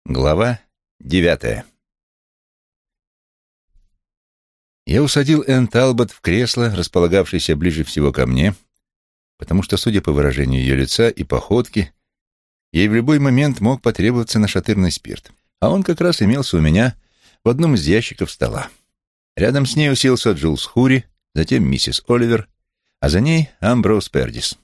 Глава 9. Я усадил Энн Талбот в кресло, располагавшееся ближе всего ко мне, потому что, судя по выражению ее лица и походке, ей в любой момент мог потребоваться нашатырный спирт. А он как раз имелся у меня в одном из ящиков стола. Рядом с ней уселся Джулс Хури, затем миссис Оливер, а за ней Амброуз Пердис.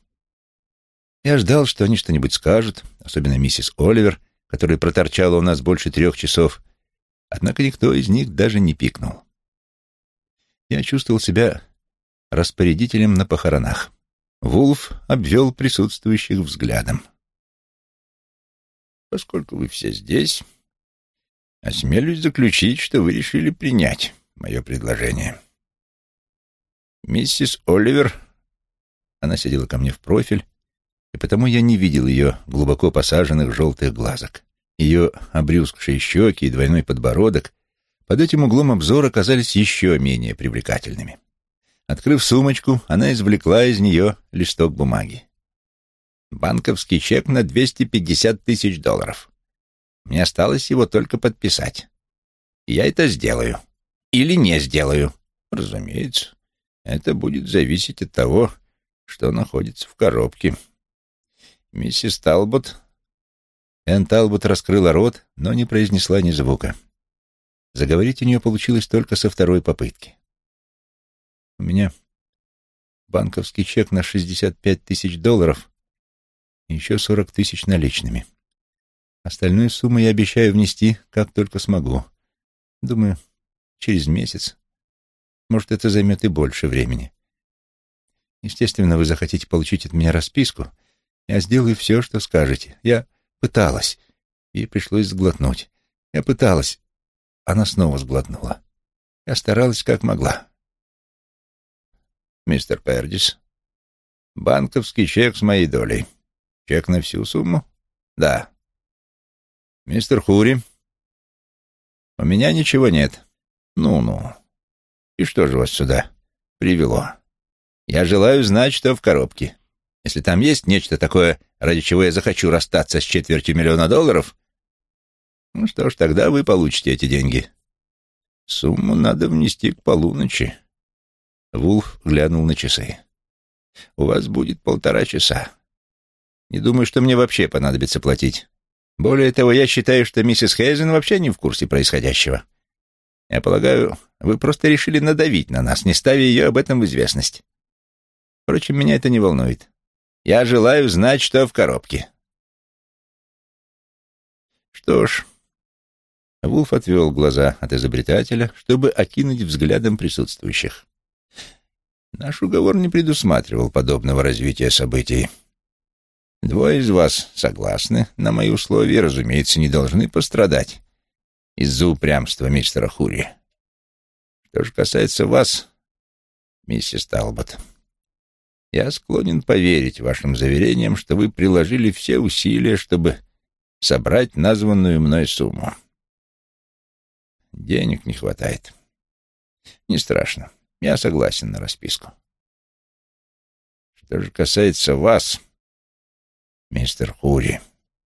Я ждал, что они что-нибудь скажут, особенно миссис Оливер, которая проторчала у нас больше 3 часов, однако никто из них даже не пикнул. Я чувствовал себя распорядителем на похоронах. Вулф обвел присутствующих взглядом. «Поскольку вы все здесь, осмелюсь заключить, что вы решили принять мое предложение. Миссис Оливер...» Она сидела ко мне в профиль, и потому я не видел ее глубоко посаженных желтых глазок. Ее обрюзгшие щеки и двойной подбородок под этим углом обзора казались еще менее привлекательными. Открыв сумочку, она извлекла из нее листок бумаги. «Банковский чек на $250 000. Мне осталось его только подписать. Я это сделаю. Или не сделаю. Разумеется, это будет зависеть от того, что находится в коробке. Миссис Талбот...» Энн Талбот раскрыла рот, но не произнесла ни звука. Заговорить у нее получилось только со второй попытки. «У меня банковский чек на $65 000 и еще 40 000 наличными. Остальную сумму я обещаю внести, как только смогу. Думаю, через месяц. Может, это займет и больше времени. Естественно, вы захотите получить от меня расписку. Я сделаю все, что скажете. Я пыталась. Ей пришлось сглотнуть. Я пыталась. Она снова сглотнула. Я старалась, как могла. «Мистер Пердис, банковский чек с моей долей. Чек на всю сумму?» «Да». «Мистер Хури, у меня ничего нет». «Ну-ну. И что же вас сюда привело? Я желаю знать, что в коробке. Если там есть нечто такое, ради чего я захочу расстаться с $250 000, ну что ж, тогда вы получите эти деньги. Сумму надо внести к полуночи». Вулф глянул на часы. «У вас будет 1,5 часа. Не думаю, что мне вообще понадобится платить. Более того, я считаю, что миссис Хейзен вообще не в курсе происходящего. Я полагаю, вы просто решили надавить на нас, не ставя ее об этом в известность. Впрочем, меня это не волнует. Я желаю знать, что в коробке». Что ж, Вулф отвел глаза от изобретателя, чтобы окинуть взглядом присутствующих. Наш уговор не предусматривал подобного развития событий. 2 из вас согласны на мои условия и, разумеется, не должны пострадать из-за упрямства мистера Хури. Что же касается вас, миссис Талбот, я склонен поверить вашим заверениям, что вы приложили все усилия, чтобы собрать названную мной сумму. Денег не хватает. Не страшно. Я согласен на расписку. Что же касается вас, мистер Хури,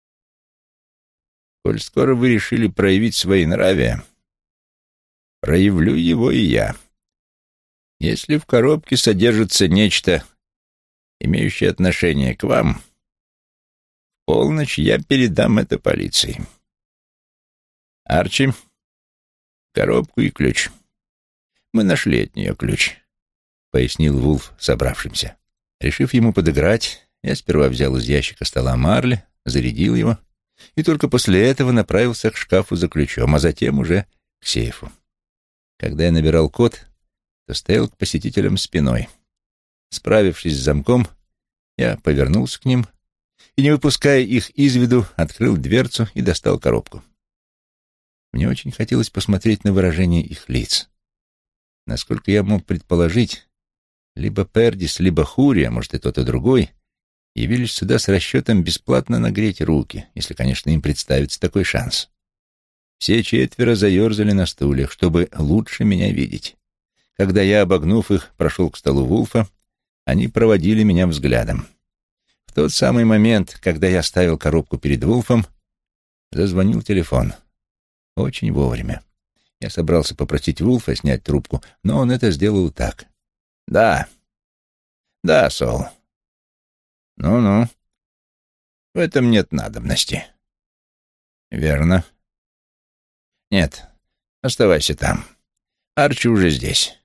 коль скоро вы решили проявить своенравие, проявлю его и я. Если в коробке содержится нечто, имеющее отношение к вам, в полночь я передам это полиции. Арчи, коробку и ключ. Мы нашли от нее ключ, — пояснил Вулф собравшимся. Решив ему подыграть, я сперва взял из ящика стола марли, зарядил его и только после этого направился к шкафу за ключом, а затем уже к сейфу. Когда я набирал код, то стоял к посетителям спиной. Справившись с замком, я повернулся к ним и, не выпуская их из виду, открыл дверцу и достал коробку. Мне очень хотелось посмотреть на выражение их лиц. Насколько я мог предположить, либо Пердис, либо Хури, а может и тот и другой, явились сюда с расчетом бесплатно нагреть руки, если, конечно, им представится такой шанс. Все 4 заерзали на стульях, чтобы лучше меня видеть. Когда я, обогнув их, прошел к столу Вулфа, они проводили меня взглядом. В тот самый момент, когда я ставил коробку перед Вулфом, Зазвонил телефон. Очень вовремя. Я собрался попросить Вулфа снять трубку, но он это сделал так. «Да. Да, Сол. Ну-ну. В этом нет надобности». «Верно. Нет, оставайся там. Арчи уже здесь».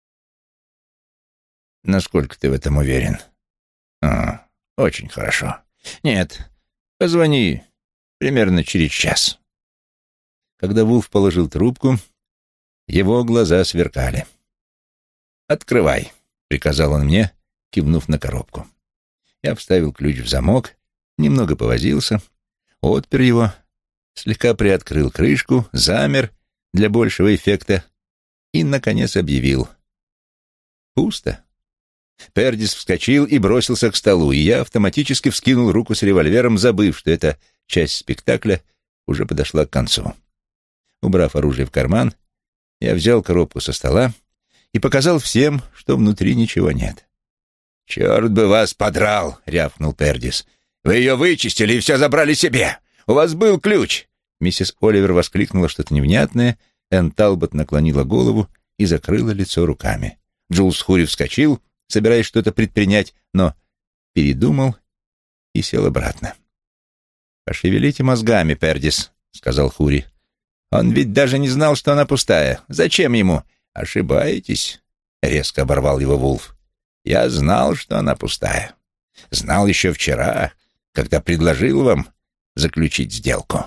«Насколько ты в этом уверен?» «Очень хорошо. Нет, позвони примерно через час». Когда Вулф положил трубку, его глаза сверкали. «Открывай», — приказал он мне, кивнув на коробку. Я вставил ключ в замок, немного повозился, отпер его, слегка приоткрыл крышку, замер для большего эффекта и, наконец, объявил: «Пусто». Пердис вскочил и бросился к столу, и я автоматически вскинул руку с револьвером, забыв, что эта часть спектакля уже подошла к концу. Убрав оружие в карман, я взял коробку со стола и показал всем, что внутри ничего нет. «Черт бы вас подрал!» — рявкнул Пердис. «Вы ее вычистили и все забрали себе! У вас был ключ!» Миссис Оливер воскликнула что-то невнятное, Энн Талбот наклонила голову и закрыла лицо руками. Джулс Хури вскочил, собираясь что-то предпринять, но передумал и сел обратно. «Пошевелите мозгами, Пердис», — сказал Хури. «Он ведь даже не знал, что она пустая. Зачем ему?» «Ошибаетесь», — резко оборвал его Вулф. «Я знал, что она пустая. Знал еще вчера, когда предложил вам заключить сделку».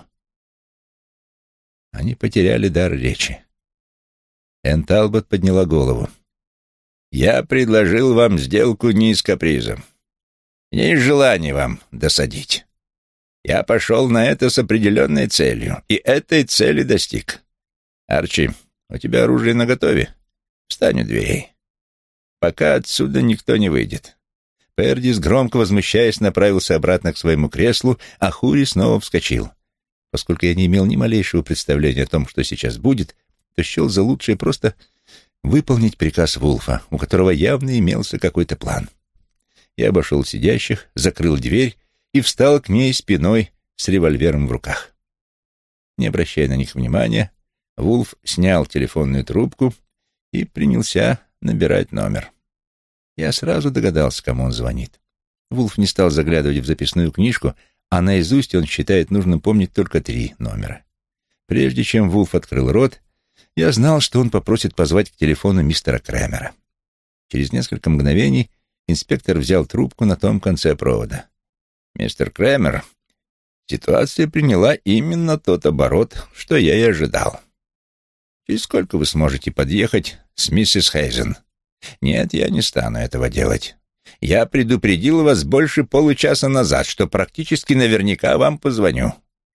Они потеряли дар речи. Энн Талбот подняла голову. «Я предложил вам сделку не из каприза, не из желания вам досадить. Я пошел на это с определенной целью, и этой цели достиг. Арчи, у тебя оружие наготове? Встань у дверей. Пока отсюда никто не выйдет». Пердис, громко возмущаясь, направился обратно к своему креслу, а Хури снова вскочил. Поскольку я не имел ни малейшего представления о том, что сейчас будет, то счел за лучшее просто выполнить приказ Вулфа, у которого явно имелся какой-то план. Я обошел сидящих, закрыл дверь и встал к ней спиной с револьвером в руках. Не обращая на них внимания, Вулф снял телефонную трубку и принялся набирать номер. Я сразу догадался, кому он звонит. Вулф не стал заглядывать в записную книжку, а наизусть он считает нужным помнить только 3 номера. Прежде чем Вулф открыл рот, я знал, что он попросит позвать к телефону мистера Крэмера. Через несколько мгновений инспектор взял трубку на том конце провода. «Мистер Крэмер, ситуация приняла именно тот оборот, что я и ожидал. Через сколько вы сможете подъехать с миссис Хейзен?» «Нет, я не стану этого делать. Я предупредил вас больше получаса назад, что практически наверняка вам позвоню».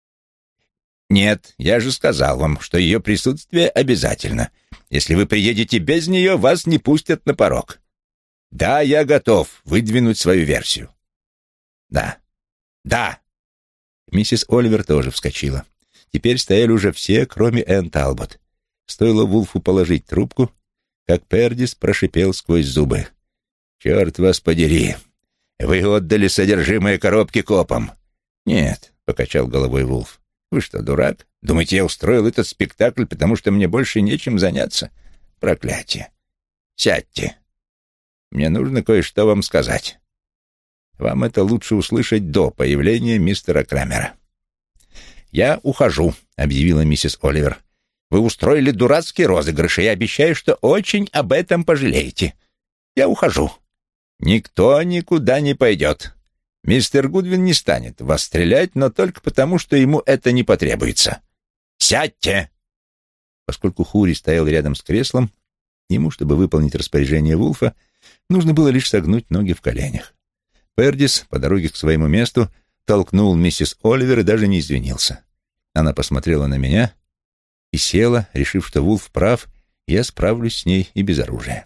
«Нет, я же сказал вам, что ее присутствие обязательно. Если вы приедете без нее, вас не пустят на порог. Да, я готов выдвинуть свою версию». «Да, да». Миссис Оливер тоже вскочила. Теперь стояли уже все, кроме Энн Талбот. Стоило Вулфу положить трубку, как Пердис прошипел сквозь зубы: «Черт вас подери! Вы отдали содержимое коробки копам!» «Нет», — покачал головой Вулф. «Вы что, дурак? Думаете, я устроил этот спектакль, потому что мне больше нечем заняться? Проклятие! Сядьте! Мне нужно кое-что вам сказать. Вам это лучше услышать до появления мистера Крэмера». «Я ухожу», — объявила миссис Оливер. «Вы устроили дурацкий розыгрыш, и я обещаю, что очень об этом пожалеете. Я ухожу. Никто никуда не пойдет. Мистер Гудвин не станет в вас стрелять, но только потому, что ему это не потребуется. Сядьте!» Поскольку Хури стоял рядом с креслом, ему, чтобы выполнить распоряжение Вулфа, нужно было лишь согнуть ноги в коленях. Пердис по дороге к своему месту толкнул миссис Оливер и даже не извинился. Она посмотрела на меня и села, решив, что Вулф прав, и я справлюсь с ней и без оружия.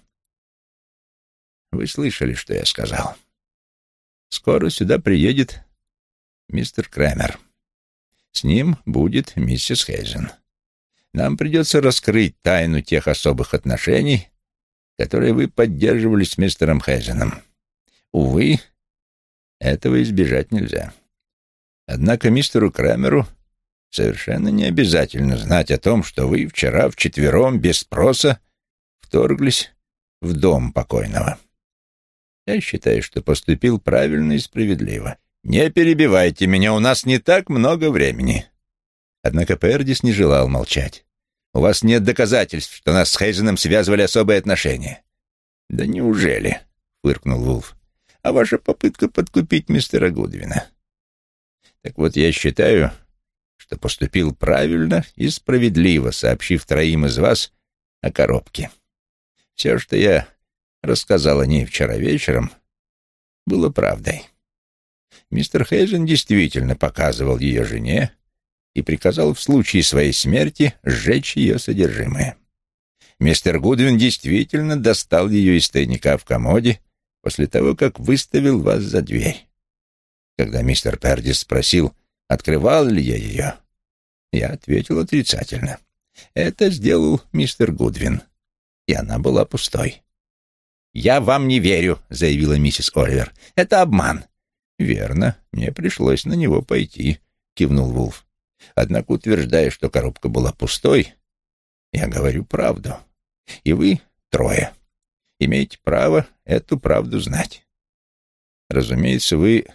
«Вы слышали, что я сказал? Скоро сюда приедет мистер Крэмер. С ним будет миссис Хейзен. Нам придется раскрыть тайну тех особых отношений, которые вы поддерживали с мистером Хейзеном. Увы, этого избежать нельзя. Однако мистеру Крэмеру совершенно не обязательно знать о том, что вы вчера вчетвером без спроса вторглись в дом покойного. Я считаю, что поступил правильно и справедливо. Не перебивайте меня, у нас не так много времени». Однако Пердис не желал молчать. «У вас нет доказательств, что нас с Хейзеном связывали особые отношения». «Да неужели?» — фыркнул Вулф. «А ваша попытка подкупить мистера Гудвина?» «Так вот, я считаю, что поступил правильно и справедливо, сообщив троим из вас о коробке. Все, что я рассказал о ней вчера вечером, было правдой. Мистер Хейзен действительно показывал ее жене и приказал в случае своей смерти сжечь ее содержимое. Мистер Гудвин действительно достал ее из тайника в комоде после того, как выставил вас за дверь. Когда мистер Пердис спросил, открывал ли я ее, я ответил отрицательно. Это сделал мистер Гудвин, и она была пустой. «Я вам не верю», — заявила миссис Оливер. «Это обман». «Верно, мне пришлось на него пойти», — кивнул Вулф. «Однако, утверждая, что коробка была пустой, я говорю правду. И вы, трое, имеете право эту правду знать. Разумеется, вы,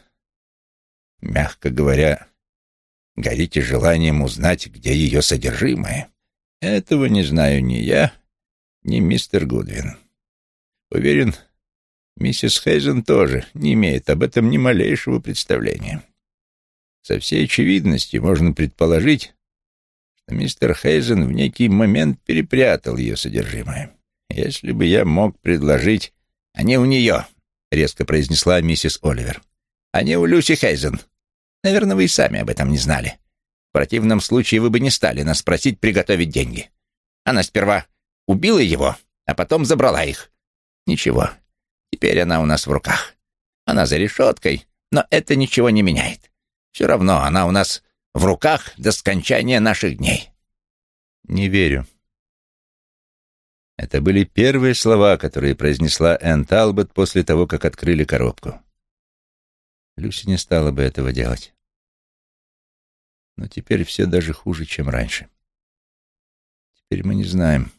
мягко говоря, горите желанием узнать, где ее содержимое. Этого не знаю ни я, ни мистер Гудвин. Уверен, миссис Хейзен тоже не имеет об этом ни малейшего представления. Со всей очевидностью можно предположить, что мистер Хейзен в некий момент перепрятал ее содержимое. Если бы я мог предложить... «Они у нее», — резко произнесла миссис Оливер. «Они у Люси Хейзен. Наверное, вы и сами об этом не знали. В противном случае вы бы не стали нас просить приготовить деньги. Она сперва убила его, а потом забрала их. Ничего, теперь она у нас в руках. Она за решеткой, но это ничего не меняет. Все равно она у нас в руках до скончания наших дней». «Не верю». Это были первые слова, которые произнесла Энн Талбот после того, как открыли коробку. Люси не стала бы этого делать. Но теперь все даже хуже, чем раньше. Теперь мы не знаем.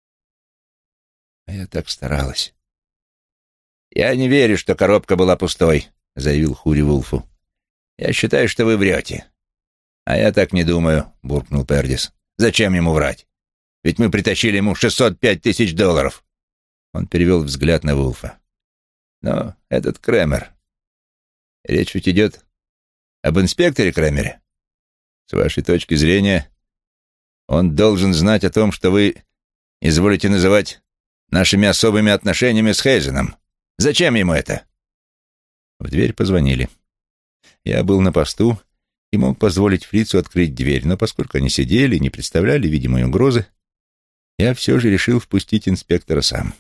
А я так старалась. «Я не верю, что коробка была пустой», — заявил Хури Вулфу. «Я считаю, что вы врете». «А я так не думаю», — буркнул Пердис. «Зачем ему врать? Ведь мы притащили ему 605 тысяч долларов». Он перевел взгляд на Вулфа. «Но этот Кремер... Речь ведь идет об инспекторе Кремере. С вашей точки зрения, он должен знать о том, что вы изволите называть нашими особыми отношениями с Хейзеном. Зачем ему это?» В дверь позвонили. Я был на посту и мог позволить фрицу открыть дверь, но поскольку они сидели и не представляли видимой угрозы, я все же решил впустить инспектора сам.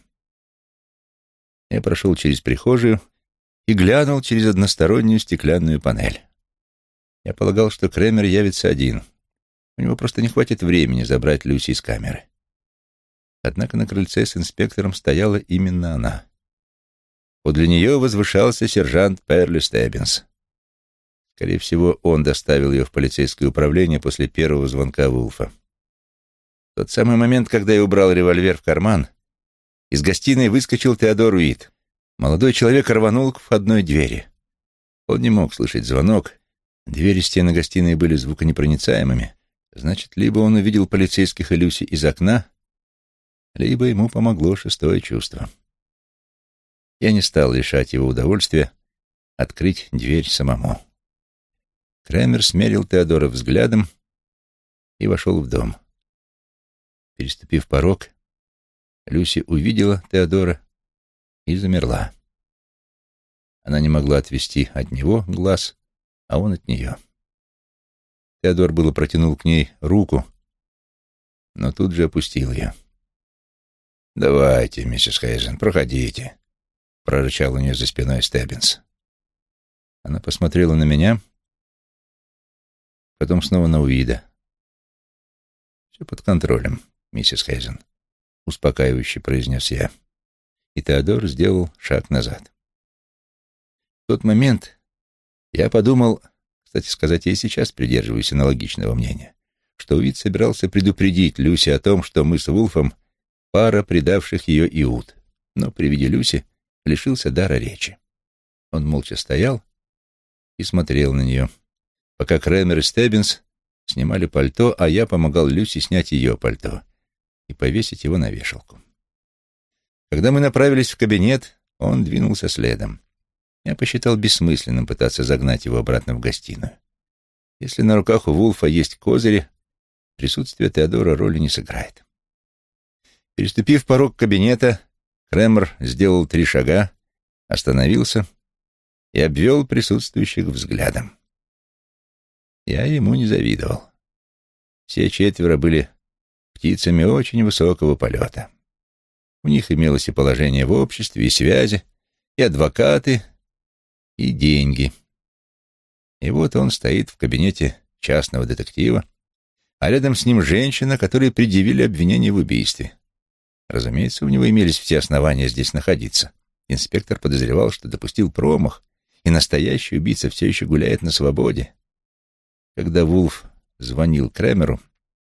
Я прошел через прихожую и глянул через одностороннюю стеклянную панель. Я полагал, что Кремер явится один. У него просто не хватит времени забрать Люси из камеры. Однако на крыльце с инспектором стояла именно она. Подле нее возвышался сержант Перли Стеббинс. Скорее всего, он доставил ее в полицейское управление после первого звонка Вулфа. В тот самый момент, когда я убрал револьвер в карман, из гостиной выскочил Теодор Уит. Молодой человек рванул к входной двери. Он не мог слышать звонок. Двери стены гостиной были звуконепроницаемыми. Значит, либо он увидел полицейских и Люси из окна, либо ему помогло шестое чувство. Я не стал лишать его удовольствия открыть дверь самому. Кремер смерил Теодора взглядом и вошел в дом. Переступив порог, Люси увидела Теодора и замерла. Она не могла отвести от него глаз, а он от нее. Теодор было протянул к ней руку, но тут же опустил ее. «Давайте, миссис Хейзен, проходите», — прорычал у нее за спиной Стеббинс. Она посмотрела на меня, потом снова на Уида. «Все под контролем, миссис Хейзен», — успокаивающе произнес я. И Теодор сделал шаг назад. В тот момент я подумал, Кстати сказать, я и сейчас придерживаюсь аналогичного мнения, что Уит собирался предупредить Люси о том, что мы с Вулфом — пара предавших ее Иуд, но при виде Люси лишился дара речи. Он молча стоял и смотрел на нее, пока Крэмер и Стеббинс снимали пальто, а я помогал Люси снять ее пальто и повесить его на вешалку. Когда мы направились в кабинет, он двинулся следом. Я посчитал бессмысленным пытаться загнать его обратно в гостиную. Если на руках у Вулфа есть козыри, присутствие Теодора роли не сыграет. Переступив порог кабинета, Крэмер сделал 3 шага, остановился и обвел присутствующих взглядом. Я ему не завидовал. Все 4 были птицами очень высокого полета. У них имелось и положение в обществе, и связи, и адвокаты, и деньги. И вот он стоит в кабинете частного детектива, а рядом с ним женщина, которой предъявили обвинение в убийстве. Разумеется, у него имелись все основания здесь находиться. Инспектор подозревал, что допустил промах, и настоящий убийца все еще гуляет на свободе. Когда Вулф звонил Крэмеру,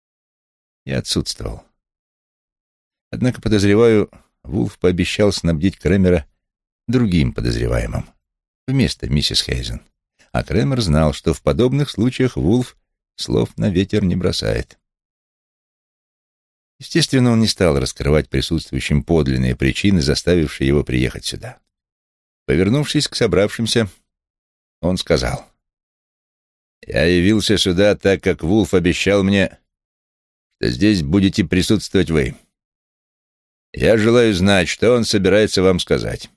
я отсутствовал. Однако, подозреваю, Вулф пообещал снабдить Крэмера другим подозреваемым вместо миссис Хейзен. А Крэмер знал, что в подобных случаях Вулф слов на ветер не бросает. Естественно, он не стал раскрывать присутствующим подлинные причины, заставившие его приехать сюда. Повернувшись к собравшимся, он сказал: «Я явился сюда, так как Вулф обещал мне, что здесь будете присутствовать вы. Я желаю знать, что он собирается вам сказать.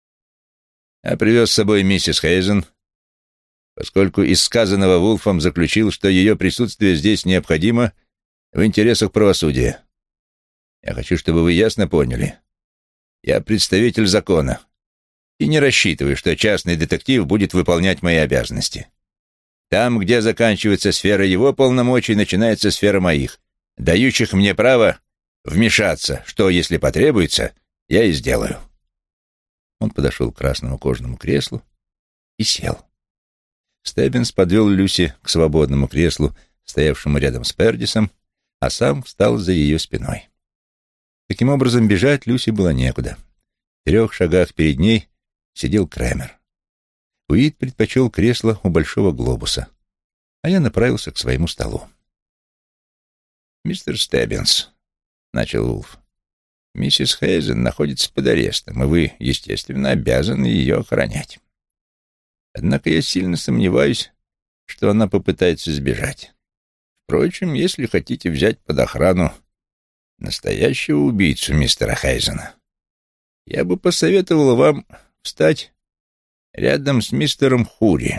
Я привез с собой миссис Хейзен, поскольку из сказанного Вулфом заключил, что ее присутствие здесь необходимо в интересах правосудия. Я хочу, чтобы вы ясно поняли. Я представитель закона и не рассчитываю, что частный детектив будет выполнять мои обязанности. Там, где заканчивается сфера его полномочий, начинается сфера моих, дающих мне право вмешаться, что, если потребуется, я и сделаю». Он подошел к красному кожаному креслу и сел. Стеббинс подвел Люси к свободному креслу, стоявшему рядом с Пердисом, а сам встал за ее спиной. Таким образом, бежать Люси было некуда. В 3 шагах перед ней сидел Крэмер. Уит предпочел кресло у большого глобуса, а я направился к своему столу. «Мистер Стеббинс», — начал Вулф, — «миссис Хейзен находится под арестом, и вы, естественно, обязаны ее охранять. Однако я сильно сомневаюсь, что она попытается сбежать. Впрочем, если хотите взять под охрану настоящего убийцу мистера Хейзена, я бы посоветовал вам встать рядом с мистером Хури».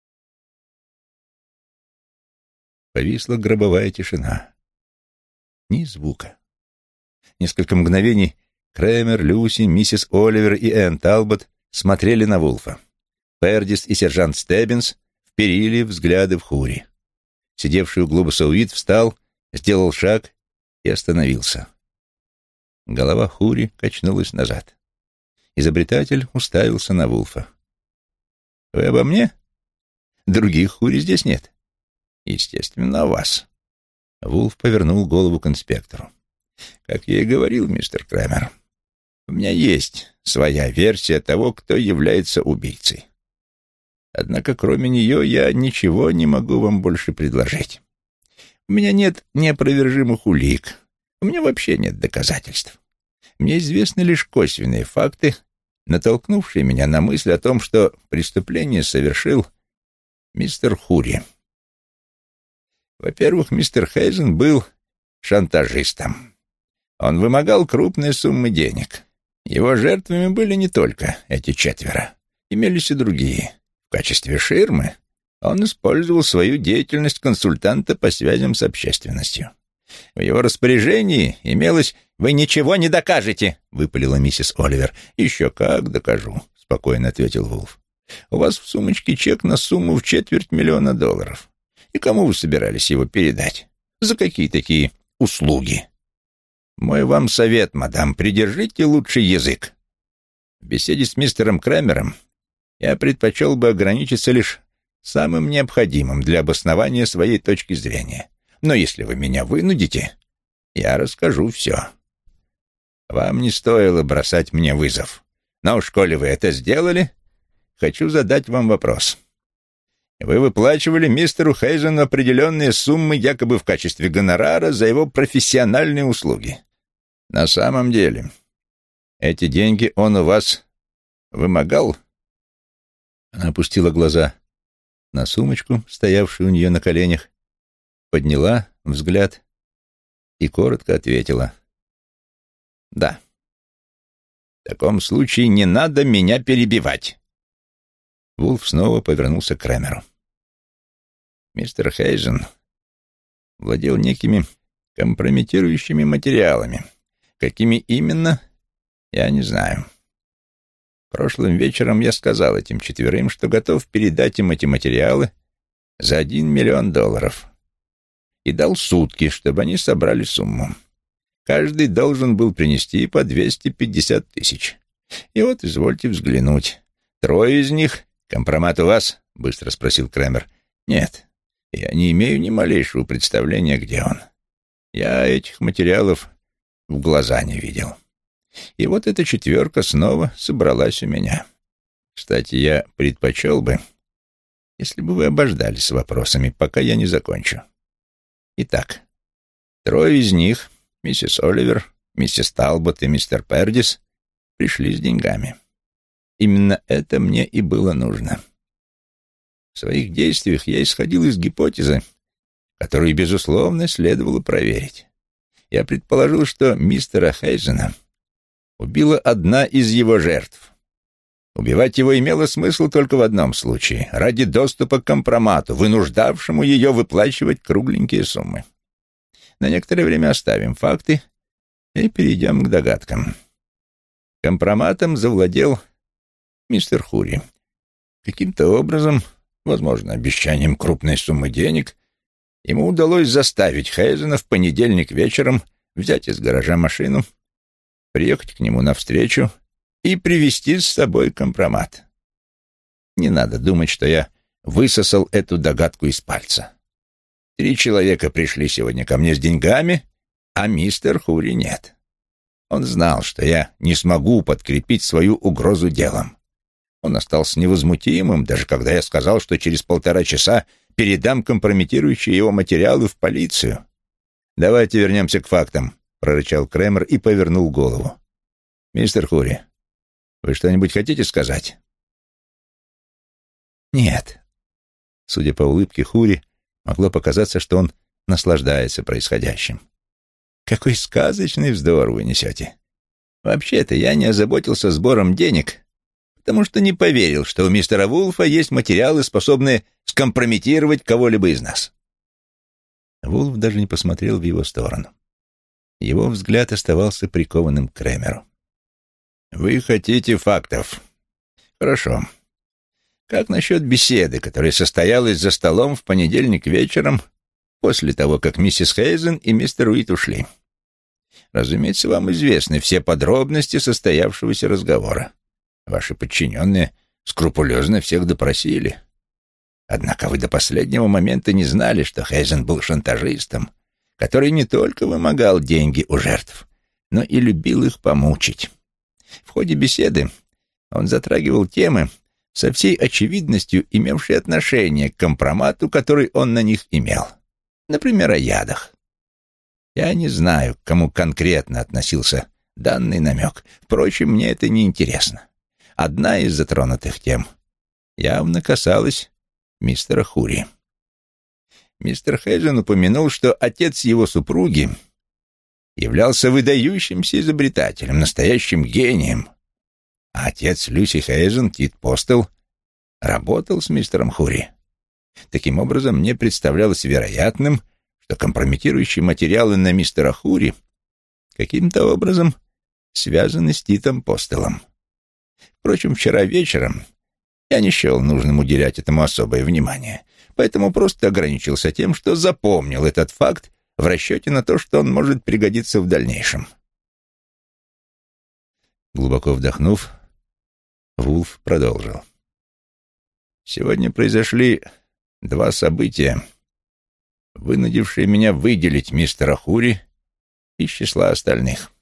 Повисла гробовая тишина. Ни звука. Несколько мгновений Крэмер, Люси, миссис Оливер и Энн Талбот смотрели на Вулфа. Пердис и сержант Стеббинс вперили взгляды в Хури. Сидевший у глобуса Уит встал, сделал шаг и остановился. Голова Хури качнулась назад. Изобретатель уставился на Вулфа. «Вы обо мне? Других Хури здесь нет». «Естественно, о вас». Вулф повернул голову к инспектору. «Как я и говорил, мистер Крэмер, у меня есть своя версия того, кто является убийцей. Однако кроме нее я ничего не могу вам больше предложить. У меня нет неопровержимых улик, у меня вообще нет доказательств. Мне известны лишь косвенные факты, натолкнувшие меня на мысль о том, что преступление совершил мистер Хури. Во-первых, мистер Хейзен был шантажистом. Он вымогал крупные суммы денег. Его жертвами были не только эти 4, имелись и другие. В качестве ширмы он использовал свою деятельность консультанта по связям с общественностью. В его распоряжении имелось... «Вы ничего не докажете!» — выпалила миссис Оливер. «Еще как докажу», — спокойно ответил Вулф. «У вас в сумочке чек на сумму в $250 000. И кому вы собирались его передать? За какие такие услуги? Мой вам совет, мадам, придержите лучше язык. В беседе с мистером Крэмером я предпочел бы ограничиться лишь самым необходимым для обоснования своей точки зрения. Но если вы меня вынудите, я расскажу все. Вам не стоило бросать мне вызов. Но уж коли вы это сделали, хочу задать вам вопрос. Вы выплачивали мистеру Хейзену определенные суммы якобы в качестве гонорара за его профессиональные услуги. На самом деле, эти деньги он у вас вымогал? Она опустила глаза на сумочку, стоявшую у нее на коленях, подняла взгляд и коротко ответила: «Да». «В таком случае не надо меня перебивать». Вулф снова повернулся к Крэмеру. Мистер Хейзен владел некими компрометирующими материалами. Какими именно, я не знаю. Прошлым вечером я сказал этим четверым, что готов передать им эти материалы за $1 миллион. И дал сутки, чтобы они собрали сумму. Каждый должен был принести по 250 тысяч. И вот, извольте взглянуть. 3 из них... «Компромат у вас?» — быстро спросил Крэмер. «Нет, я не имею ни малейшего представления, где он. Я этих материалов в глаза не видел. И вот эта 4 снова собралась у меня. Кстати, я предпочел бы, если бы вы обождали с вопросами, пока я не закончу. Итак, 3 из них, миссис Оливер, миссис Талбот и мистер Пердис, пришли с деньгами. Именно это мне и было нужно. В своих действиях я исходил из гипотезы, которую, безусловно, следовало проверить. Я предположил, что мистера Хейзена убила одна из его жертв. Убивать его имело смысл только в одном случае — ради доступа к компромату, вынуждавшему ее выплачивать кругленькие суммы. На некоторое время оставим факты и перейдем к догадкам. Компроматом завладел мистер Хури. Каким-то образом, возможно, обещанием крупной суммы денег, ему удалось заставить Хейзена в понедельник вечером взять из гаража машину, приехать к нему навстречу и привезти с собой компромат. Не надо думать, что я высосал эту догадку из пальца. 3 человека пришли сегодня ко мне с деньгами, а мистер Хури нет. Он знал, что я не смогу подкрепить свою угрозу делом. Он остался невозмутимым, даже когда я сказал, что через 1,5 часа передам компрометирующие его материалы в полицию. «Давайте вернемся к фактам», — прорычал Крэмер и повернул голову. «Мистер Хури, вы что-нибудь хотите сказать?» «Нет». Судя по улыбке Хури, могло показаться, что он наслаждается происходящим. «Какой сказочный вздор вы несете. Вообще-то я не озаботился сбором денег, потому что не поверил, что у мистера Вулфа есть материалы, способные скомпрометировать кого-либо из нас». Вулф даже не посмотрел в его сторону. Его взгляд оставался прикованным к Крэмеру. «Вы хотите фактов? Хорошо. Как насчет беседы, которая состоялась за столом в понедельник вечером, после того, как миссис Хейзен и мистер Уит ушли? Разумеется, вам известны все подробности состоявшегося разговора. Ваши подчиненные скрупулезно всех допросили. Однако вы до последнего момента не знали, что Хейзен был шантажистом, который не только вымогал деньги у жертв, но и любил их помучить. В ходе беседы он затрагивал темы, со всей очевидностью имевшие отношение к компромату, который он на них имел. Например, о ядах. Я не знаю, к кому конкретно относился данный намек. Впрочем, мне это не интересно. Одна из затронутых тем явно касалась мистера Хури. Мистер Хейзен упомянул, что отец его супруги являлся выдающимся изобретателем, настоящим гением. А отец Люси Хейзен, Тит Постел, работал с мистером Хури. Таким образом, мне представлялось вероятным, что компрометирующие материалы на мистера Хури каким-то образом связаны с Титом Постелом. Впрочем, вчера вечером я не счел нужным уделять этому особое внимание, поэтому просто ограничился тем, что запомнил этот факт в расчете на то, что он может пригодиться в дальнейшем. Глубоко вдохнув, Вулф продолжил. Сегодня произошли два события, вынудившие меня выделить мистера Хури из числа остальных.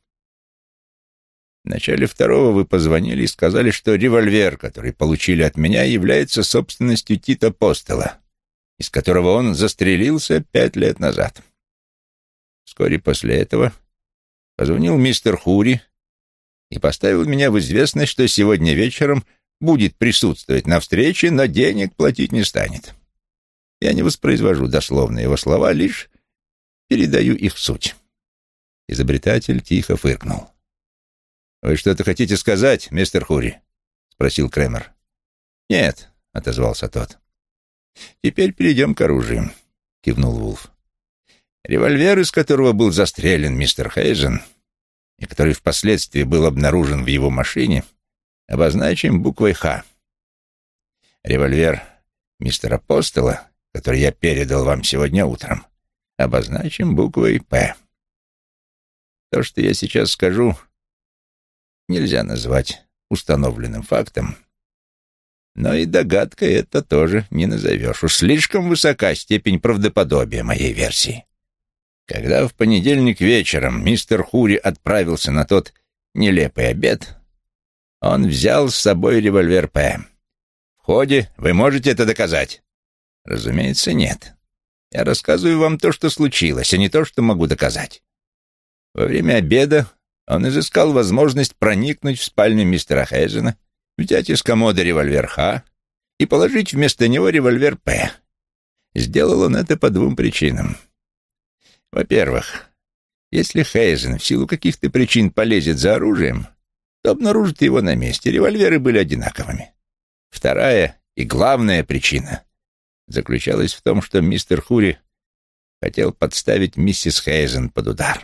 В начале второго вы позвонили и сказали, что револьвер, который получили от меня, является собственностью Тита Постела, из которого он застрелился 5 лет назад. Вскоре после этого позвонил мистер Хури и поставил меня в известность, что сегодня вечером будет присутствовать на встрече, но денег платить не станет. Я не воспроизвожу дословно его слова, лишь передаю их суть. Изобретатель тихо фыркнул. «Вы что-то хотите сказать, мистер Хури?» — спросил Кремер. «Нет», — отозвался тот. «Теперь перейдем к оружию», — кивнул Вулф. «Револьвер, из которого был застрелен мистер Хейзен, и который впоследствии был обнаружен в его машине, обозначим буквой «Х». Револьвер мистера Постела, который я передал вам сегодня утром, обозначим буквой «П». То, что я сейчас скажу, нельзя назвать установленным фактом, но и догадкой это тоже не назовешь. Уж слишком высока степень правдоподобия моей версии. Когда в понедельник вечером мистер Хури отправился на тот нелепый обед, он взял с собой револьвер П. В ходе вы можете это доказать? Разумеется, нет. Я рассказываю вам то, что случилось, а не то, что могу доказать. Во время обеда он изыскал возможность проникнуть в спальню мистера Хейзена, взять из комода револьвер Х и положить вместо него револьвер П. Сделал он это по двум причинам. Во-первых, если Хейзен в силу каких-то причин полезет за оружием, то обнаружит его на месте. Револьверы были одинаковыми. Вторая и главная причина заключалась в том, что мистер Хури хотел подставить миссис Хейзен под удар.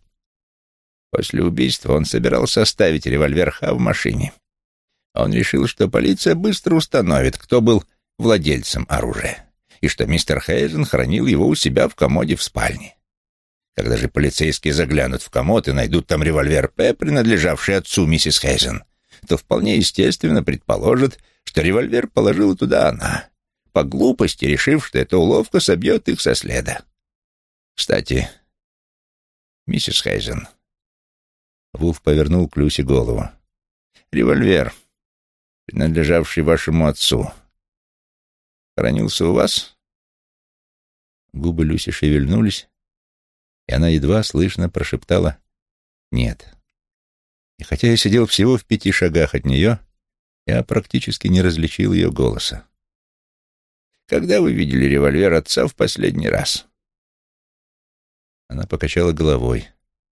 После убийства он собирался оставить револьвер Х в машине. Он решил, что полиция быстро установит, кто был владельцем оружия, и что мистер Хейзен хранил его у себя в комоде в спальне. Когда же полицейские заглянут в комод и найдут там револьвер П, принадлежавший отцу миссис Хейзен, то вполне естественно предположат, что револьвер положила туда она, по глупости решив, что эта уловка собьет их со следа. Кстати, миссис Хейзен. Вулф повернул к Люси голову. Револьвер, принадлежавший вашему отцу, хранился у вас? Губы Люси шевельнулись, и она едва слышно прошептала «нет». И хотя я сидел всего в 5 шагах от нее, я практически не различил ее голоса. «Когда вы видели револьвер отца в последний раз?» Она покачала головой.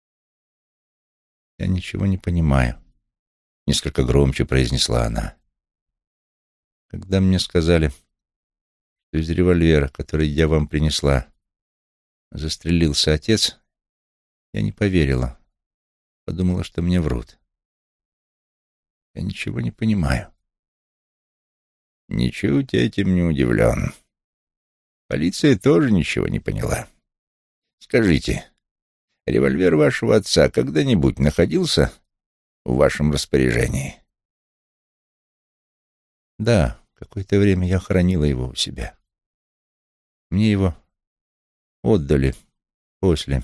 «Я ничего не понимаю», — несколько громче произнесла она. «Когда мне сказали, что из револьвера, который я вам принесла, застрелился отец, я не поверила. Подумала, что мне врут. Я ничего не понимаю». «Ничуть этим не удивлен. Полиция тоже ничего не поняла. Скажите, револьвер вашего отца когда-нибудь находился в вашем распоряжении?» «Да, какое-то время я хранила его у себя. Мне его отдали после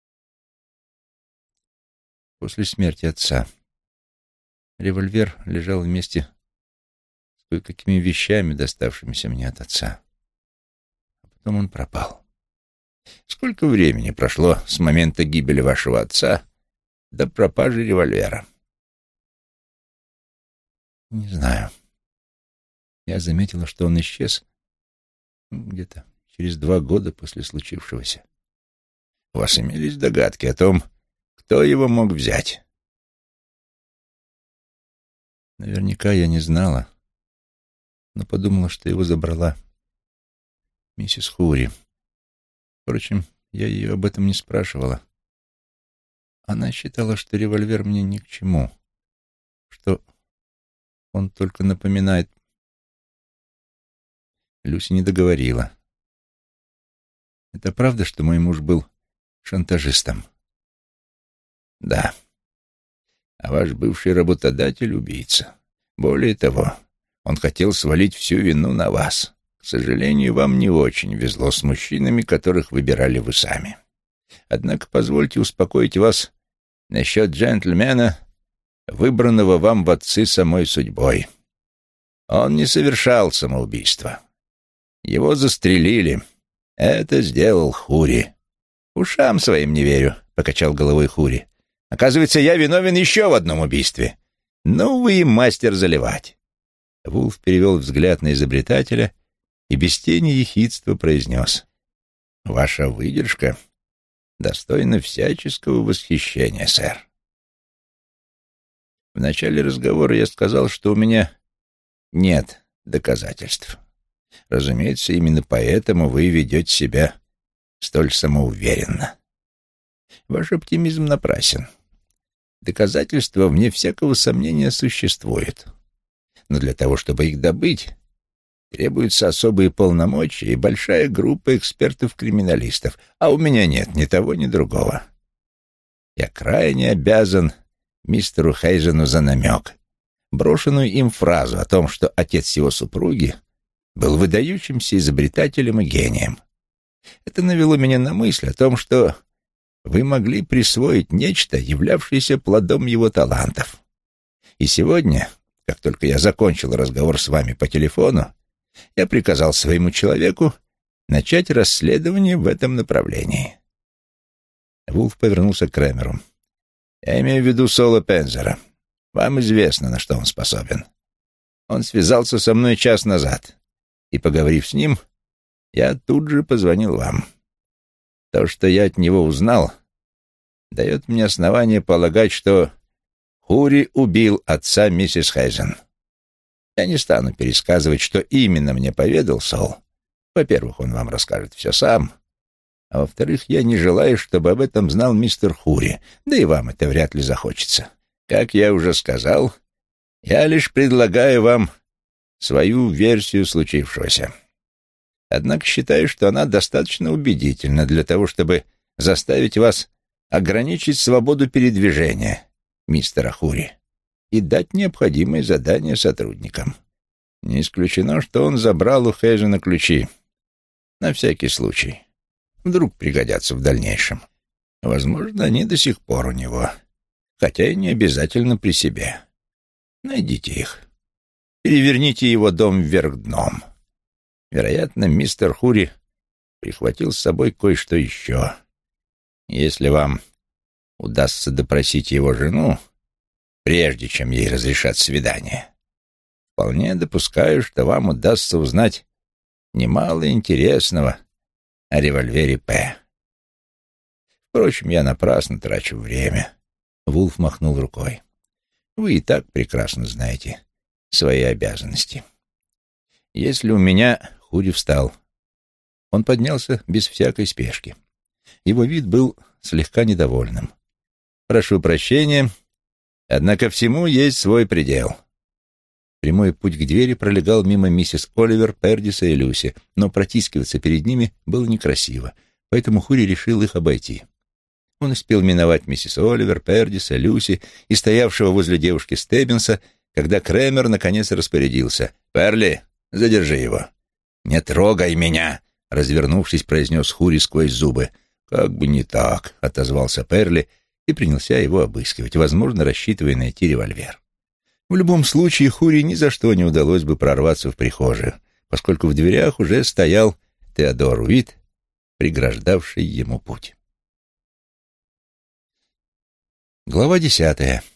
смерти отца. Револьвер лежал вместе с кое-какими вещами, доставшимися мне от отца. А потом он пропал». «Сколько времени прошло с момента гибели вашего отца до пропажи револьвера?» «Не знаю. Я заметила, что он исчез где-то через 2 года после случившегося». «У вас имелись догадки о том, кто его мог взять?» «Наверняка я не знала, но подумала, что его забрала миссис Хури. Впрочем, я ее об этом не спрашивала. Она считала, что револьвер мне ни к чему, что он только напоминает...» Люси не договорила. «Это правда, что мой муж был шантажистом?» «Да. А ваш бывший работодатель — убийца. Более того, Он хотел свалить всю вину на вас. К сожалению, вам не очень везло с мужчинами, которых выбирали вы сами. Однако позвольте успокоить вас насчет джентльмена, выбранного вам в отцы самой судьбой. Он не совершал самоубийство. Его застрелили. Это сделал Хури. «Ушам своим не верю», — покачал головой Хури. «Оказывается, я виновен еще в одном убийстве. Ну вы и мастер заливать». Вулф перевел взгляд на изобретателя и без тени ехидства произнес: «Ваша выдержка достойна всяческого восхищения, сэр. В начале разговора я сказал, что у меня нет доказательств. Разумеется, именно поэтому вы ведете себя столь самоуверенно. Ваш оптимизм напрасен. Доказательства, вне всякого сомнения, существуют. Но для того, чтобы их добыть, требуются особые полномочия и большая группа экспертов-криминалистов, а у меня нет ни того, ни другого. Я крайне обязан мистеру Хейзену за намек, брошенную им фразу о том, что отец его супруги был выдающимся изобретателем и гением. Это навело меня на мысль о том, что вы могли присвоить нечто, являвшееся плодом его талантов. И сегодня, как только я закончил разговор с вами по телефону, я приказал своему человеку начать расследование в этом направлении». Вулф повернулся к Крэмеру. «Я имею в виду Соло Пензера. Вам известно, на что он способен. Он связался со мной час назад, и, поговорив с ним, я тут же позвонил вам. То, что я от него узнал, дает мне основание полагать, что Хури убил отца миссис Хейзен. Я не стану пересказывать, что именно мне поведал Сол. Во-первых, он вам расскажет все сам, а во-вторых, я не желаю, чтобы об этом знал мистер Хури, да и вам это вряд ли захочется. Как я уже сказал, я лишь предлагаю вам свою версию случившегося. Однако считаю, что она достаточно убедительна для того, чтобы заставить вас ограничить свободу передвижения мистера Хури и дать необходимые задания сотрудникам. Не исключено, что он забрал у Хейзена ключи. На всякий случай. Вдруг пригодятся в дальнейшем. Возможно, они до сих пор у него, хотя и не обязательно при себе. Найдите их. Переверните его дом вверх дном. Вероятно, мистер Хури прихватил с собой кое-что еще. Если вам удастся допросить его жену, прежде чем ей разрешат свидание, вполне допускаю, что вам удастся узнать немало интересного о револьвере П. Впрочем, я напрасно трачу время. Вулф махнул рукой. Вы и так прекрасно знаете свои обязанности. Если у меня... Хури встал. Он поднялся без всякой спешки. Его вид был слегка недовольным. «Прошу прощения, однако всему есть свой предел». Прямой путь к двери пролегал мимо миссис Оливер, Пердиса и Люси, но протискиваться перед ними было некрасиво, поэтому Хури решил их обойти. Он успел миновать миссис Оливер, Пердиса, Люси и стоявшего возле девушки Стеббинса, когда Крэмер наконец распорядился: «Перли, задержи его». «Не трогай меня!» — развернувшись, произнес Хури сквозь зубы. «Как бы не так», — отозвался Перли и принялся его обыскивать, возможно, рассчитывая найти револьвер. В любом случае, Хури ни за что не удалось бы прорваться в прихожую, поскольку в дверях уже стоял Теодор Уит, преграждавший ему путь. Глава 10.